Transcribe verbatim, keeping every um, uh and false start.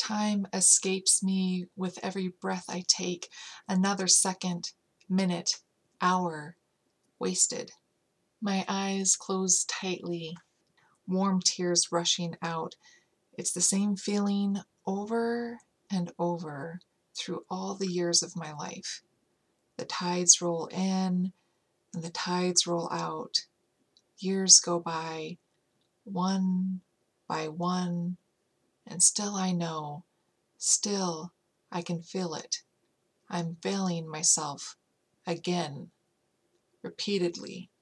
Time escapes me with every breath I take. Another second, minute, hour, wasted. My eyes close tightly, warm tears rushing out. It's the same feeling over and over through all the years of my life. The tides roll in and the tides roll out. Years go by, one by one, and still I know, still I can feel it. I'm failing myself again, repeatedly.